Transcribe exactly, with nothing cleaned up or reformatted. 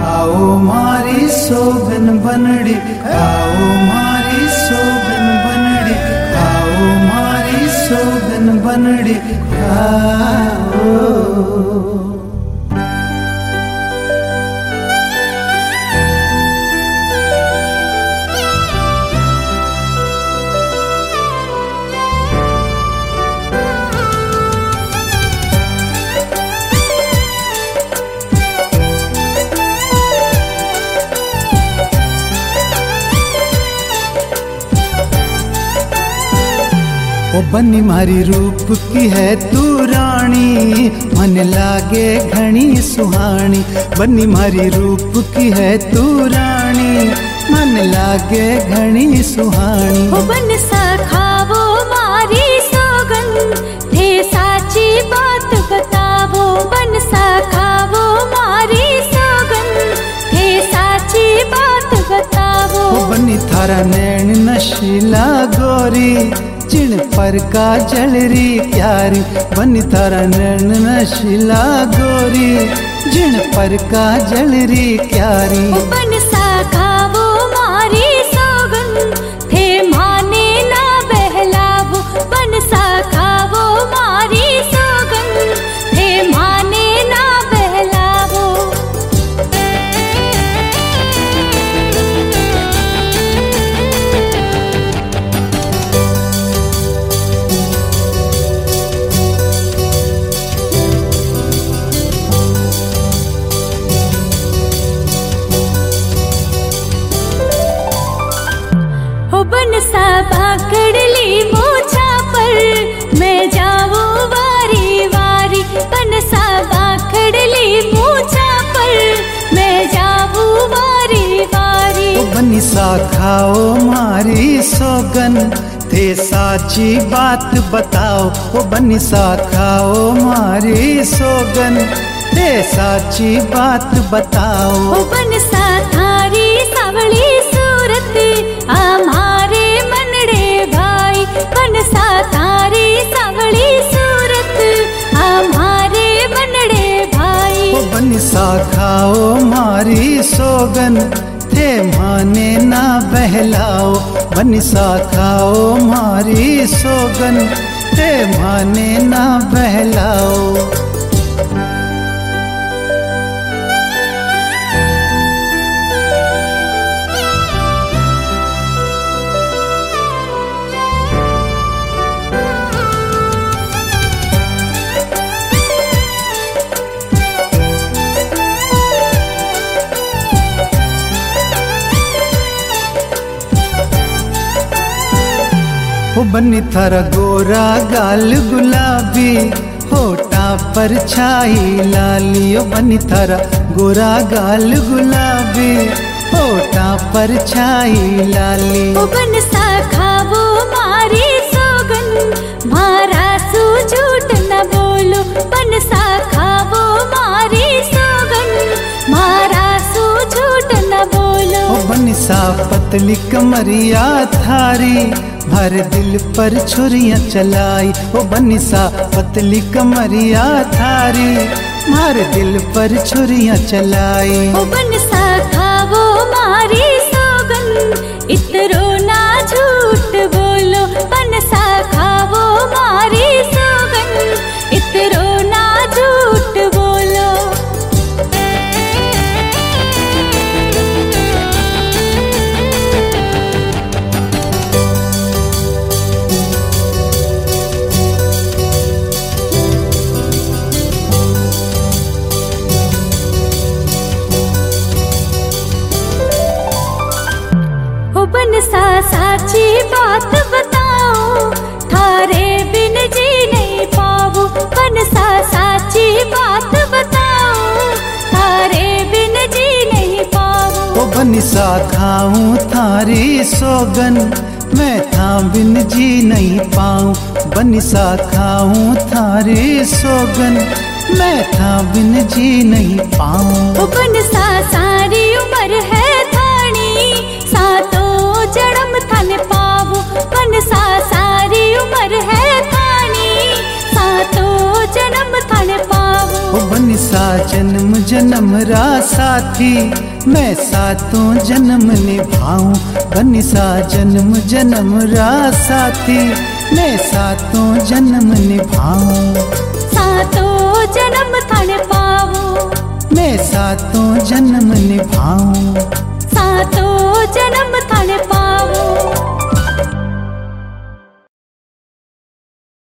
आओ मारी सोगन बनड़ी, आओ मारी सोगन बनड़ी, आओ मारी सोगन बनड़ी, आओ। ओ बनी मारी रूप की है तू रानी, मन लागे घनी सुहानी। बनी मारी रूप की है तू रानी, मन लागे घनी सुहानी। ओ बन सखावो मारी सोगन, थे साची बात बतावो। बन सखावो मारी सोगन, थे साची बात बतावो। ओ बनी थारा नैन नशीला गोरी, चिण पर का जलरी प्यारी। बनी थारा नैन नशीला गोरी, जिण पर का जलरी प्यारी। बन सखावो मारी सोगन, थे माने ना बहलावो। बन सखावो मारी सोगन, थे माने ना बहलावो। बन सा बाकड़ ली मूछा पर, मैं जाऊं वारी वारी। बन सा बाकड़ ली मूछा पर, मैं जाऊं वारी वारी। ओ बनी सा खाओ मारी सोगन, थे साची बात बताओ। ओ बनी सा खाओ मारी सोगन, थे साची बात बताओ। ओ बन सा थारी सावली सूरत, हमारे मनड़े भाई। बन सा थारी सावली सूरत, हमारे मनड़े भाई। ओ बनी सा खाओ मारी सोगन, थे माने ना बहलाओ। बनी सा खाओ मारी सोगन, थे माने ना बहलाओ। ओ बनी थारा गोरा गाल गुलाबी, होठा पर छाई लाली। ओ बनी थारा गोरा गाल गुलाबी, होठा पर छाई लाली। ओ बन सखावो मारी सोगन, मारा सू झूठ न बोलो। बन सखावो मारी सोगन, मारा सू झूठ न बोलो। ओ बनी सा पतली कमरिया थारी, भर दिल पर छुरियां चलाई। ओ बनी सा पतली कमरिया थारी, भर दिल पर छुरियां चलाई। ओ बन सखावो मारी सोगन, इतरो ना झूठ बोलो। बन सखावो मारी सोगन, इतरो ना झूठ बोलो। बन सा साची बात बताओ, थारे बिन जी नहीं पाऊं। बन सा साची बात बताओ, थारे बिन जी नहीं पाऊं। ओ बनी सा खाऊं थारी सोगन, मैं था बिन जी नहीं पाऊं। बनी सा खाऊं थारी सोगन, मैं था बिन जी नहीं पाऊं। ओ बन सा सारी उम्र है थानी, सातो जन्म थाने पावो। बन सा सारी उम्र है थानी, सातो जन्म थाने पावो। ओ बनी सा जन्म जन्म रा साथी, मैं सातों जन्म निभाऊं। बनिसा जन्म जन्म रा साथी, मैं सातों जन्म निभाऊं। सातों जन्म थाने पाऊं, मैं सातों जन्म निभाऊं।